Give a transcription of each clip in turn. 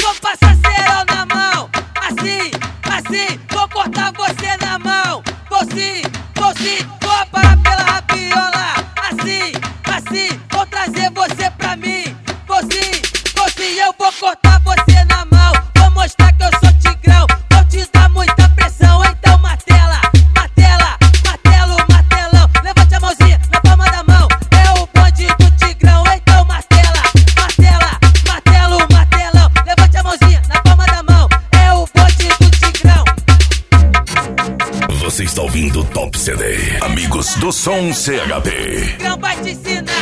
vou passar cerol na mão. Assim, assim, vou cortar você na mão. Vou sim, vou parar pela rabiola. Assim, assim, vou trazer você pra mim. Vou sim, eu vou cortar você na mão. Vou mostrar que eu sou tigrão. Vou te dar muita pressão, então martela, martela, martelo, martelão. Levante a mãozinha na palma da mão. É o bonde do tigrão, então martela, martela, martelo, martelão. Levante a mãozinha na palma da mão. É o bonde do tigrão. Você está ouvindo o Top CD. Amigos do Som CHP. O tigrão vai te ensinar.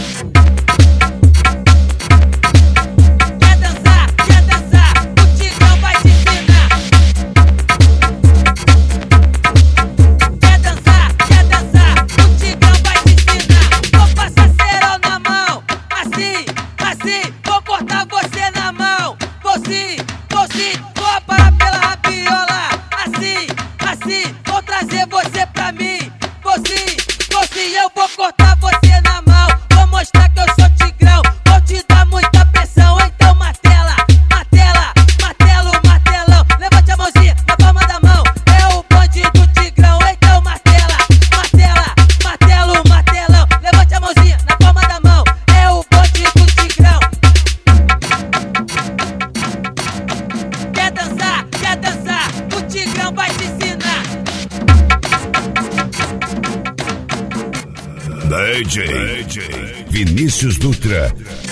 Vou cortar você na mão. Vou sim, vou parar pela rabiola. Assim, assim, vou trazer você pra mim. Vou sim, eu vou cortar você na mão. Vou mostrar que eu sou tigrão. Vou te dar muita pressão, então martela, martela, martelo, martelão. Levante a mãozinha na palma da mão. É o bonde do tigrão, então martela, martela, martelo, martelão. Levante a mãozinha na palma da mão. É o bonde do tigrão. Quer dançar, o tigrão vai te ensinar. DJ Vinícius Dutra